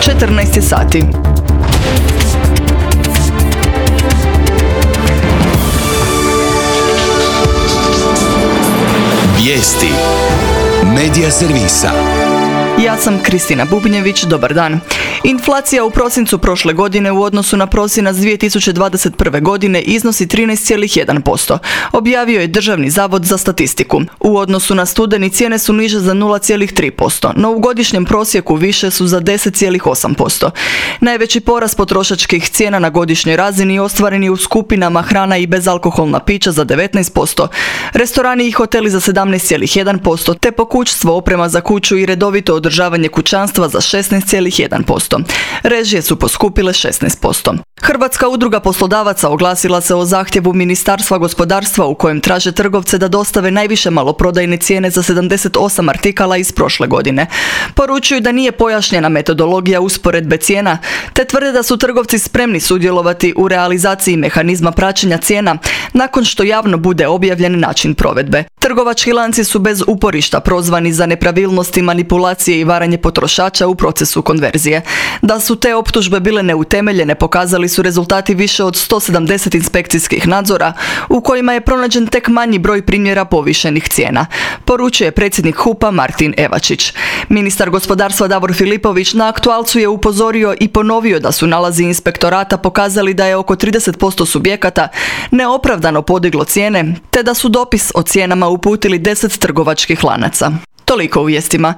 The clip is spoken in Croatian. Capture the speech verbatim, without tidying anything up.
četrnaest je sati. Vijesti Medija servisa. Ja sam Kristina Bubnjević, dobar dan. Inflacija u prosincu prošle godine u odnosu na prosinac dvije tisuće dvadeset prve. godine iznosi trinaest zarez jedan posto. Objavio je Državni zavod za statistiku. U odnosu na studeni cijene su niže za nula zarez tri posto, no u godišnjem prosjeku više su za deset zarez osam posto. Najveći porast potrošačkih cijena na godišnjoj razini ostvaren je u skupinama hrana i bezalkoholna pića za devetnaest posto, restorani i hoteli za sedamnaest zarez jedan posto, te pokućstvo, oprema za kuću i redovito održavanje kućanstva za šesnaest zarez jedan posto. Režije su poskupile šesnaest posto. Hrvatska udruga poslodavaca oglasila se o zahtjevu Ministarstva gospodarstva u kojem traže trgovce da dostave najviše maloprodajne cijene za sedamdeset osam artikala iz prošle godine. Poručuju da nije pojašnjena metodologija usporedbe cijena, te tvrde da su trgovci spremni sudjelovati u realizaciji mehanizma praćenja cijena nakon što javno bude objavljen način provedbe. Trgovački lanci su bez uporišta prozvani za nepravilnosti, manipulacije i varanje potrošača u procesu konverzije. Da su te optužbe bile neutemeljene pokazali su rezultati više od sto sedamdeset inspekcijskih nadzora u kojima je pronađen tek manji broj primjera povišenih cijena, poručuje predsjednik H U P-a Martin Evačić. Ministar gospodarstva Davor Filipović na aktualcu je upozorio i ponovio da su nalazi inspektorata pokazali da je oko trideset posto subjekata neopravdano podiglo cijene, te da su dopis o cijenama uputili deset trgovačkih lanaca. Toliko u vijestima.